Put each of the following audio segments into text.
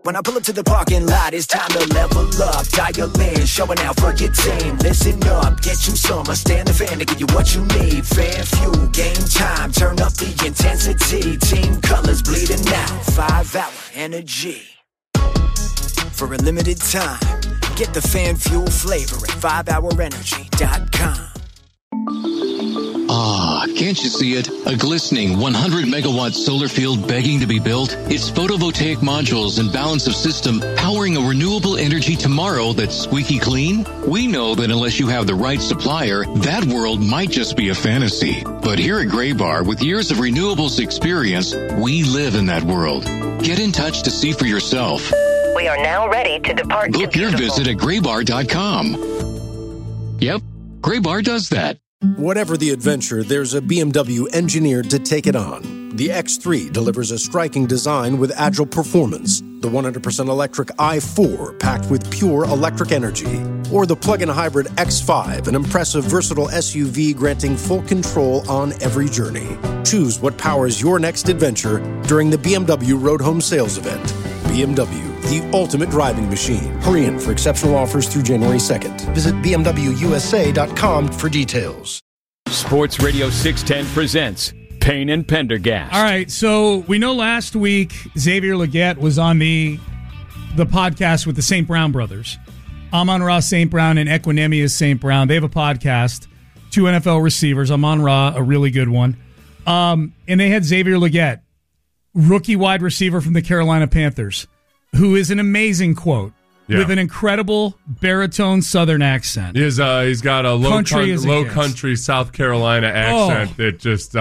When I pull up to the parking lot, it's time to level up. Dial in, showing out for your team. Listen up, get you some. Stand the fan to give you what you need. Fan fuel, game time, turn up the intensity. Team colors bleeding out, 5-hour energy. For a limited time, get the fan fuel flavor at 5hourenergy.com. Ah, can't you see it? A glistening 100-megawatt solar field begging to be built? Its photovoltaic modules and balance of system powering a renewable energy tomorrow that's squeaky clean? We know that unless you have the right supplier, that world might just be a fantasy. But here at Graybar, with years of renewables experience, we live in that world. Get in touch to see for yourself. We are now ready to depart. Book your visit at graybar.com. Yep, Graybar does that. Whatever the adventure, there's a BMW engineered to take it on. The X3 delivers a striking design with agile performance. The 100% electric i4 packed with pure electric energy. Or the plug-in hybrid X5, an impressive versatile SUV granting full control on every journey. Choose what powers your next adventure during the BMW Road Home Sales Event. BMW, the ultimate driving machine. Hurry in for exceptional offers through January 2nd. Visit BMWUSA.com for details. Sports Radio 610 presents Payne and Pendergast. All right, so we know last week Xavier Legette was on the podcast with the St. Brown brothers. Amon-Ra St. Brown and Equinemius St. Brown. They have a podcast, 2 NFL receivers. Amon-Ra, a really good one. And they had Xavier Legette, rookie wide receiver from the Carolina Panthers, who is an amazing quote with an incredible baritone Southern accent. He's got a low country South Carolina accent that just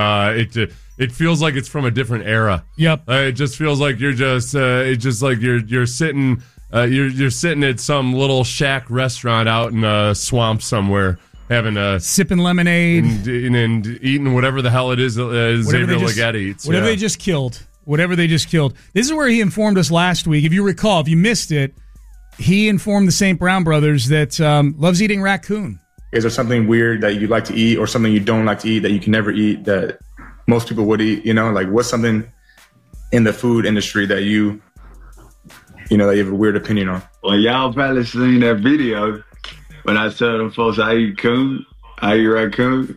it feels like it's from a different era. Yep, it just feels like you're just it's just like you're sitting you're sitting at some little shack restaurant out in a swamp somewhere, having a sipping lemonade and eating whatever the hell it is Xavier Legette eats. Whatever they just killed. Whatever they just killed. This is where he informed us last week. If you recall, if you missed it, he informed the St. Brown brothers that loves eating raccoon. Is there something weird that you like to eat or something you don't like to eat that you can never eat that most people would eat? You know, like what's something in the food industry that you that you have a weird opinion on? Well, y'all probably seen that video when I tell them folks I eat raccoon.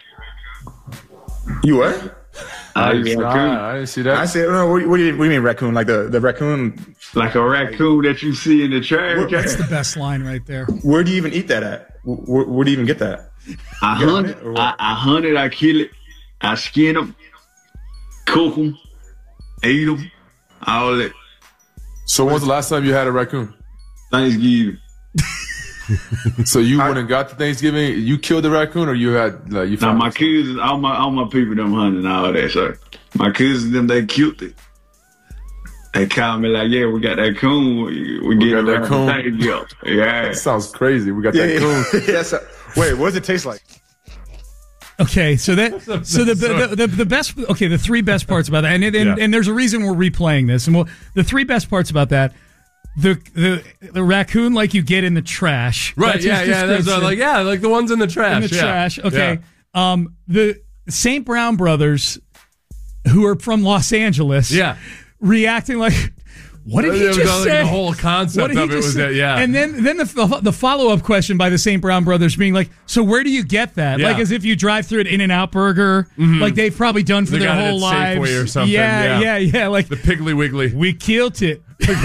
You what? I didn't see that. I said, what do you mean raccoon? Like the raccoon? Like a raccoon that you see in the trash. That's the best line right there. Where do you even eat that at? Where do you even get that? I hunt it, I kill it, I skin them, cook them, eat them, all that. So when's the last time you had a raccoon? Thanksgiving. So you went and got to Thanksgiving. You killed the raccoon, or you had you found? My cousins, all my people, them hunting all that. So my cousins, them they killed it. They called me like, "Yeah, we got that coon. We get that coon. Yeah, that sounds crazy. We got that coon. Yes. Wait, what does it taste like? Okay, so the best. Okay, the three best parts about that, and there's a reason we're replaying this, and the three best parts about that. The raccoon like you get in the trash, right? That's like the ones in the trash. In the trash. Okay. Yeah. The St. Brown brothers, who are from Los Angeles, reacting like, what did he just say? The whole concept of it was that, And then the follow-up question by the St. Brown brothers being like, so where do you get that? Like as if you drive through an In-N-Out burger, like they've probably done for their whole lives. Safeway or something. Yeah. Like the Piggly Wiggly. We killed it.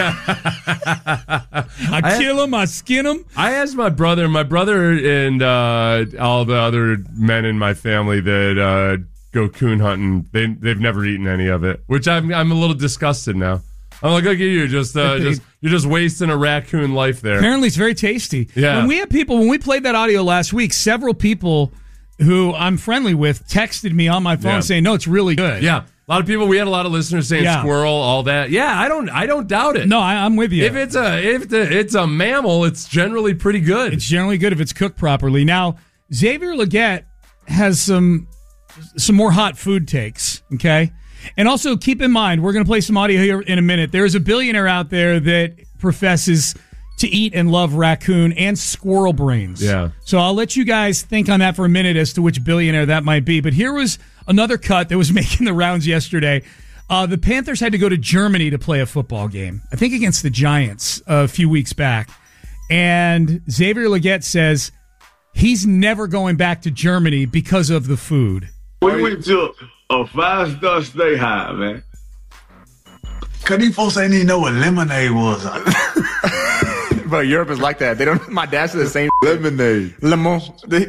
I kill him, I skin him. I asked my brother and all the other men in my family that go coon hunting. They've never eaten any of it, which I'm a little disgusted now. I'm like, look at you, you're just wasting a raccoon life there. Apparently, it's very tasty. Yeah. When we played that audio last week, several people who I'm friendly with texted me on my phone saying, "No, it's really good." Yeah. A lot of people. We had a lot of listeners saying squirrel, all that. Yeah, I don't doubt it. No, I'm with you. If it's a mammal, it's generally pretty good. It's generally good if it's cooked properly. Now, Xavier Legette has some more hot food takes. Okay, and also keep in mind we're going to play some audio here in a minute. There is a billionaire out there that professes to eat and love raccoon and squirrel brains. Yeah. So I'll let you guys think on that for a minute as to which billionaire that might be. But here was another cut that was making the rounds yesterday. The Panthers had to go to Germany to play a football game, I think against the Giants a few weeks back. And Xavier Legette says he's never going back to Germany because of the food. We went to a 5-star steakhouse, man. Cause these folks ain't even know what lemonade was. But Europe is like that. They don't. My dad said the same. Lemonade. Lemon.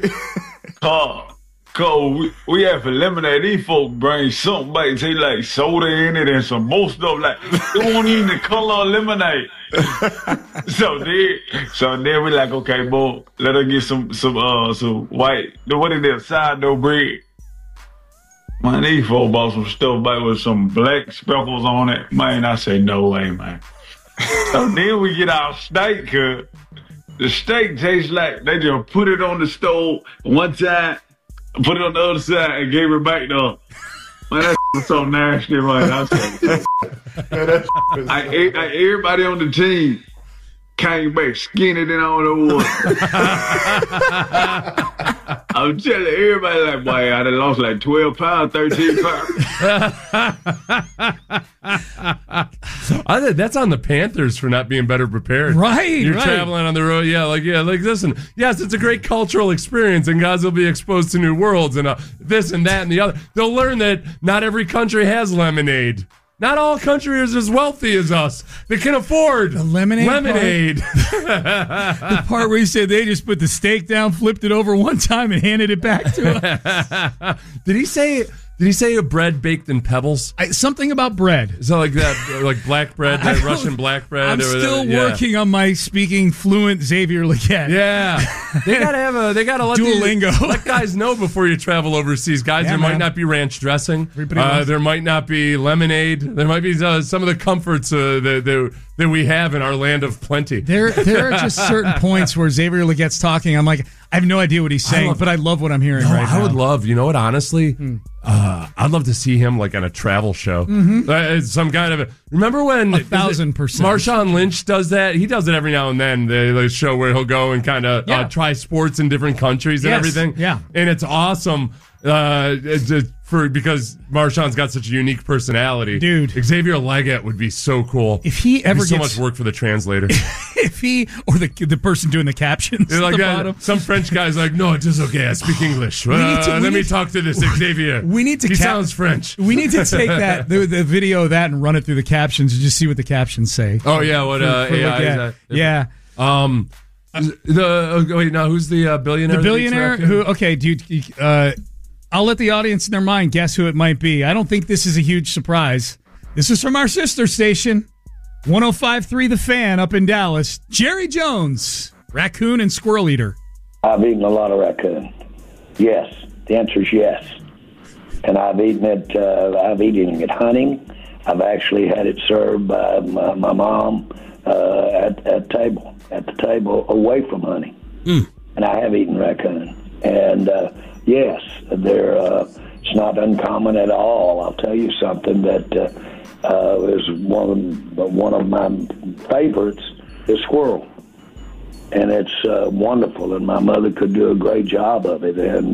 We have for lemonade. These folks bring something back. They like soda in it and some more stuff. Like they won't even the color of lemonade. so then we like, okay, boy, let us get some white. What is that? Sourdough bread. Man, these folks bought some stuff back with some black speckles on it. Man, I say no way, man. So then we get our steak, cause the steak tastes like they just put it on the stove one time, put it on the other side, and gave it back to. Man, that's so nasty, man. I said, everybody on the team came back skinny than all the water. I'm telling everybody, like, boy, I done lost like 12 pounds, 13 pounds. That's on the Panthers for not being better prepared. Right, You're right. traveling on the road. Listen, yes, it's a great cultural experience, and guys will be exposed to new worlds and this and that and the other. They'll learn that not every country has lemonade. Not all countries are as wealthy as us. They can afford the lemonade. The part where he said they just put the steak down, flipped it over one time, and handed it back to us. Did he say a bread baked in pebbles? Something about bread. Is that like that, like black bread, that Russian black bread? I'm still working on my speaking fluent Xavier Legette. Yeah, they gotta let Duolingo. Let guys know before you travel overseas, guys. Yeah, there might not be ranch dressing. There might not be lemonade. There might be some of the comforts that we have in our land of plenty. There are just certain points where Xavier Legette's talking. I'm like, I have no idea what he's saying, but I love what I'm hearing right now. I would love, you know what, honestly, I'd love to see him like on a travel show. Some kind of remember when 1,000%. Marshawn Lynch does that? He does it every now and then. The show where he'll go and kind of try sports in different countries and everything. Yeah, and it's awesome. Because Marshawn's got such a unique personality, dude. Xavier Legette would be so cool if he ever so gets much work for the translator. If he or the person doing the captions, like that, some French guy's like, no, it's just okay. I speak English. Let me talk to this Xavier. We need to. He sounds French. We need to take that the video of that and run it through the captions and just see what the captions say. Oh yeah, what AI is that? Yeah. Wait, now who's the billionaire? The billionaire who? Okay, dude. I'll let the audience in their mind guess who it might be. I don't think this is a huge surprise. This is from our sister station, 105.3 The Fan up in Dallas. Jerry Jones, raccoon and squirrel eater. I've eaten a lot of raccoon. Yes. The answer is yes. And I've eaten it. I've eaten it hunting. I've actually had it served by my mom at the table away from hunting. And I have eaten raccoon. And yes, it's not uncommon at all. I'll tell you something that is one of my favorites is squirrel, and it's wonderful. And my mother could do a great job of it. And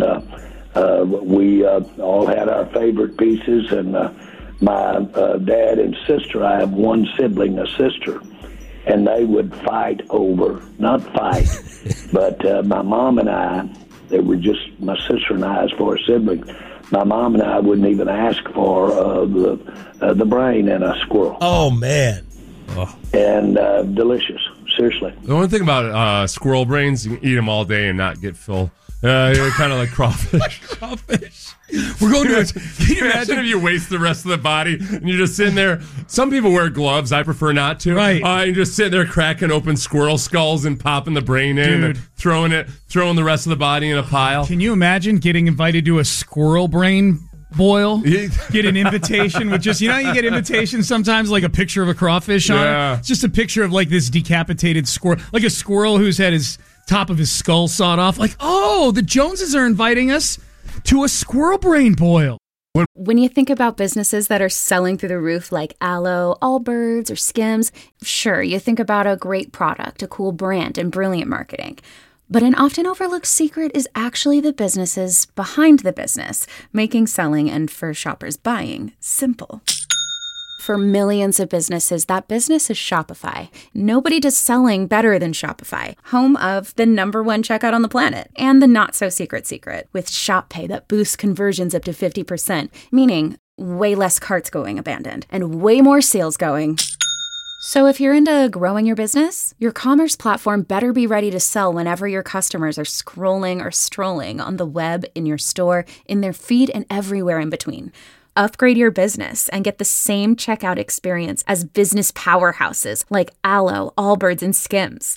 we all had our favorite pieces. And my dad and sister, I have one sibling, a sister, and they would fight over, not fight, but my mom and I. They were just my sister and I as far as siblings. My mom and I wouldn't even ask for the brain in a squirrel. Oh, man. And delicious, seriously. The one thing about squirrel brains, you can eat them all day and not get full. Kind of like crawfish. Crawfish. We're going to. Can you imagine if you waste the rest of the body and you're just sitting there? Some people wear gloves. I prefer not to. Right. You're just sitting there cracking open squirrel skulls and popping the brain in, and throwing the rest of the body in a pile. Can you imagine getting invited to a squirrel brain boil? Get an invitation with just, you get invitations sometimes like a picture of a crawfish on it. It's just a picture of like this decapitated squirrel, like a squirrel who's had his top of his skull sawed off. Like, oh, the Joneses are inviting us to a squirrel brain boil. When you think about businesses that are selling through the roof like Aloe, Allbirds, or Skims, sure, you think about a great product, a cool brand, and brilliant marketing. But an often overlooked secret is actually the businesses behind the business, making selling and for shoppers buying simple. For millions of businesses, that business is Shopify. Nobody does selling better than Shopify, home of the #1 checkout on the planet and the not-so-secret secret with Shop Pay that boosts conversions up to 50%, meaning way less carts going abandoned and way more sales going. So if you're into growing your business, your commerce platform better be ready to sell whenever your customers are scrolling or strolling on the web, in your store, in their feed, and everywhere in between. Upgrade your business and get the same checkout experience as business powerhouses like Alo, Allbirds, and Skims.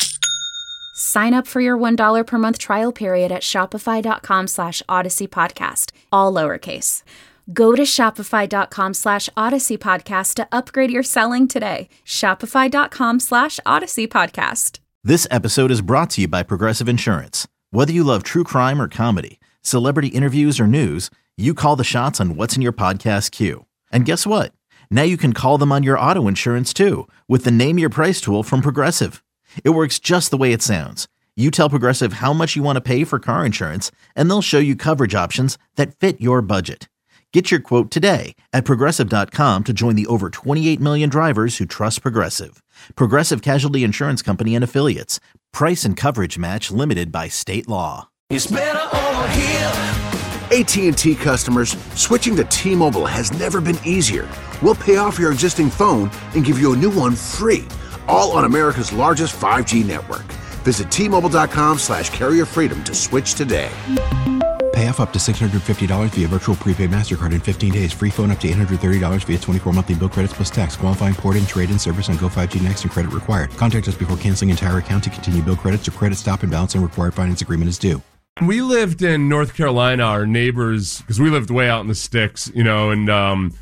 Sign up for your $1 per month trial period at shopify.com/Odyssey Podcast, all lowercase. Go to shopify.com/Odyssey Podcast to upgrade your selling today. Shopify.com/Odyssey Podcast. This episode is brought to you by Progressive Insurance. Whether you love true crime or comedy, celebrity interviews or news, you call the shots on what's in your podcast queue. And guess what? Now you can call them on your auto insurance too with the Name Your Price tool from Progressive. It works just the way it sounds. You tell Progressive how much you want to pay for car insurance, and they'll show you coverage options that fit your budget. Get your quote today at Progressive.com to join the over 28 million drivers who trust Progressive. Progressive Casualty Insurance Company and Affiliates. Price and coverage match limited by state law. It's better over here. AT&T customers, switching to T-Mobile has never been easier. We'll pay off your existing phone and give you a new one free, all on America's largest 5G network. Visit T-Mobile.com/carrier freedom to switch today. Pay off up to $650 via virtual prepaid MasterCard in 15 days. Free phone up to $830 via 24 monthly bill credits plus tax. Qualifying port-in, trade-in service on Go5G Next and credit required. Contact us before canceling entire account to continue bill credits or credit stop and balance and required finance agreement is due. We lived in North Carolina, our neighbors, because we lived way out in the sticks, you know, and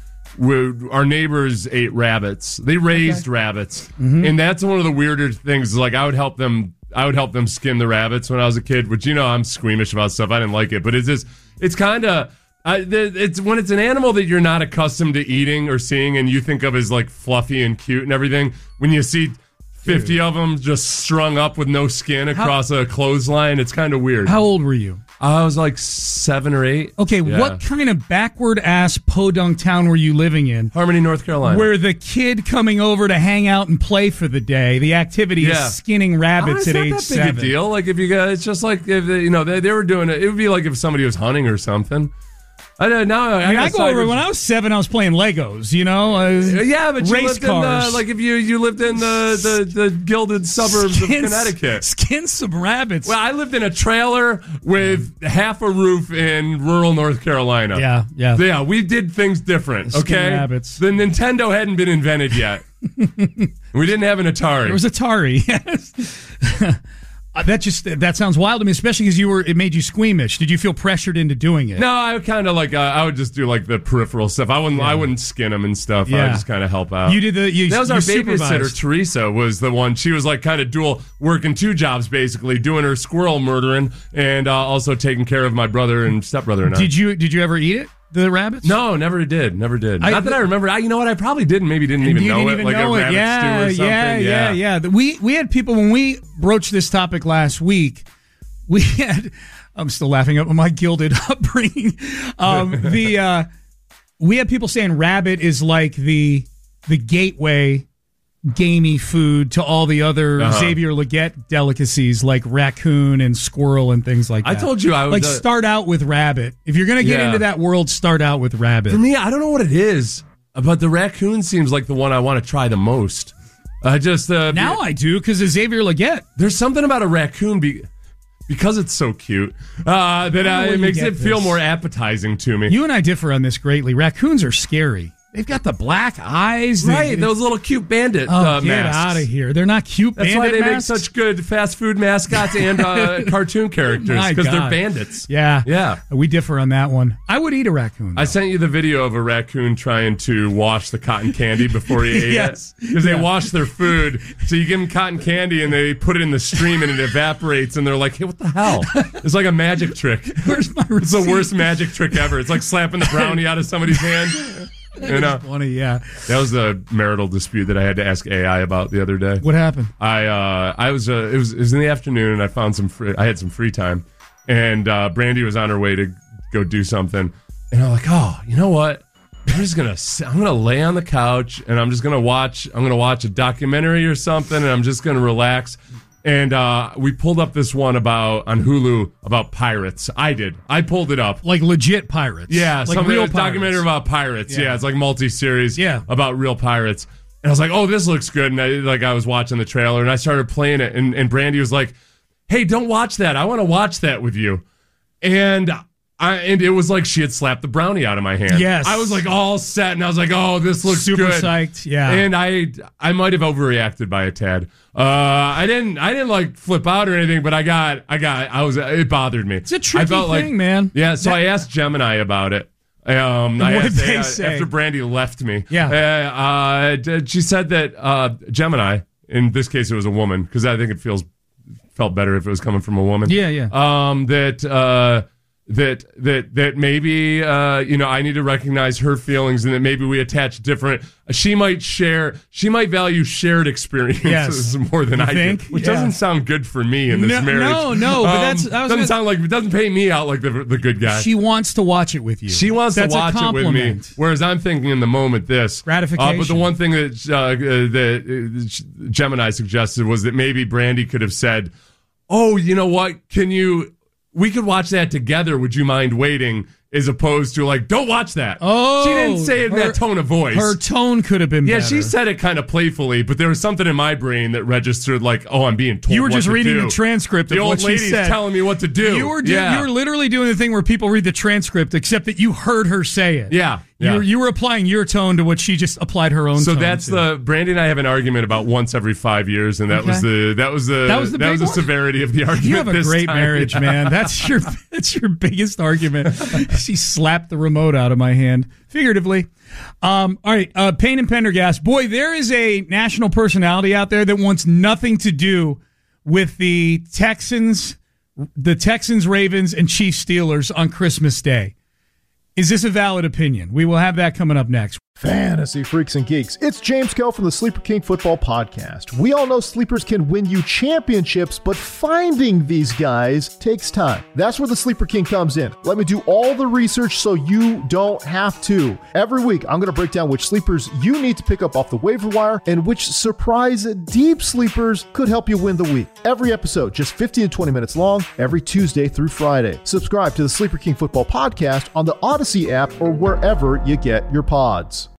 our neighbors ate rabbits. They raised rabbits. Mm-hmm. And that's one of the weirder things. Like, I would help them skin the rabbits when I was a kid, which, you know, I'm squeamish about stuff. I didn't like it. But it's kind of, it's when it's an animal that you're not accustomed to eating or seeing and you think of as like fluffy and cute and everything, when you see 50 of them just strung up with no skin across a clothesline, it's kind of weird. How old were you? I was like 7 or 8. Okay, yeah. What kind of backward-ass podunk town were you living in? Harmony, North Carolina. Where the kid coming over to hang out and play for the day, the activity is skinning rabbits at age 7. It's not that big a deal. Like, if you guys, it's just like, if they were doing it, it would be like if somebody was hunting or something. I go over when I was 7. I was playing Legos. You know, but race you lived cars. if you lived in the gilded suburbs of Connecticut, skin some rabbits. Well, I lived in a trailer with half a roof in rural North Carolina. Yeah. We did things different. Okay, rabbits. The Nintendo hadn't been invented yet. We didn't have an Atari. There was Atari. Yes. That sounds wild to me, especially because it made you squeamish. Did you feel pressured into doing it? No, I kind of like I would just do like the peripheral stuff. I wouldn't skin them and stuff. I would just kind of help out. You did that was our babysitter. Supervised. Teresa was the one. She was like kind of dual working 2 jobs basically, doing her squirrel murdering and also taking care of my brother and stepbrother and I. Did you ever eat it? The rabbits? No, never did. Not that I remember. You know what? I probably didn't. Maybe didn't even know it. Like a rabbit stew or something. Yeah. We had people, when we broached this topic last week, we had, I'm still laughing at my gilded upbringing. We had people saying rabbit is like the gateway gamey food to all the other Xavier Legette delicacies like raccoon and squirrel and things like that. I told you I would start out with rabbit. If you're going to get into that world, start out with rabbit. For me, I don't know what it is, but the raccoon seems like the one I want to try the most. I do because of Xavier Legette. There's something about a raccoon because it's so cute that it makes it feel more appetizing to me. You and I differ on this greatly. Raccoons are scary. They've got the black eyes. Right, those little cute bandit masks. Get out of here. They're not cute That's bandit why they masks. make such good fast food mascots and cartoon characters, because they're bandits. Yeah. We differ on that one. I would eat a raccoon, though. I sent you the video of a raccoon trying to wash the cotton candy before he ate it. Because they wash their food. So you give them cotton candy and they put it in the stream and it evaporates and they're like, hey, what the hell? It's like a magic trick. Where's my receipt? It's the worst magic trick ever. It's like slapping the brownie out of somebody's hand. You know, funny, yeah. That was the marital dispute that I had to ask AI about the other day. What happened? I was it was in the afternoon and I found I had some free time, and Brandy was on her way to go do something, and I'm like, oh, you know what? I'm gonna lay on the couch and I'm gonna watch a documentary or something, and I'm just gonna relax. And we pulled up this one on Hulu about pirates. I pulled it up. Like legit pirates. Yeah, like real pirates. Documentary about pirates. Yeah, it's like multi-series about real pirates. And I was like, oh, this looks good. And I was watching the trailer and I started playing it. And Brandy was like, hey, don't watch that. I want to watch that with you. And it was like she had slapped the brownie out of my hand. Yes. I was like all set and I was like, oh, this looks super good. Psyched. Yeah. And I might have overreacted by a tad. I didn't like flip out or anything, but it bothered me. It's a tricky thing, man. Yeah. So I asked Gemini about it. What did they say? After Brandy left me. Yeah. She said that Gemini, in this case it was a woman, because I think it felt better if it was coming from a woman. Yeah. That maybe I need to recognize her feelings, and that maybe we attach different. She might value shared experiences more than I do, which doesn't sound good for me in this marriage. No, but it doesn't paint me out like the good guy. She wants to watch it with you. She wants to watch it with me, whereas I'm thinking in the moment this gratification. But the one thing that Gemini suggested was that maybe Brandy could have said, "Oh, you know what? We could watch that together. Would you mind waiting?" As opposed to like, don't watch that. Oh, she didn't say it in that tone of voice. Her tone could have been better. Yeah, she said it kind of playfully, but there was something in my brain that registered like, oh, I'm being told. You were just reading the transcript of what she said. The old lady's telling me what to do. You were literally doing the thing where people read the transcript, except that you heard her say it. Yeah. You were applying your tone to what she just applied her own. So tone that's to. Brandy and I have an argument about once every 5 years, and that was the severity of the argument. You have a great marriage, man. That's your biggest argument. She slapped the remote out of my hand, figuratively. All right, Payne and Pendergast. Boy, there is a national personality out there that wants nothing to do with the Texans, Ravens, and Chiefs Steelers on Christmas Day. Is this a valid opinion? We will have that coming up next. Fantasy freaks and geeks, it's James Kell from the Sleeper King Football Podcast. We all know sleepers can win you championships, but finding these guys takes time. That's where the Sleeper King comes in. Let me do all the research so you don't have to. Every week, I'm going to break down which sleepers you need to pick up off the waiver wire and which surprise deep sleepers could help you win the week. Every episode, just 15 to 20 minutes long, every Tuesday through Friday. Subscribe to the Sleeper King Football Podcast on the Odyssey app or wherever you get your pods.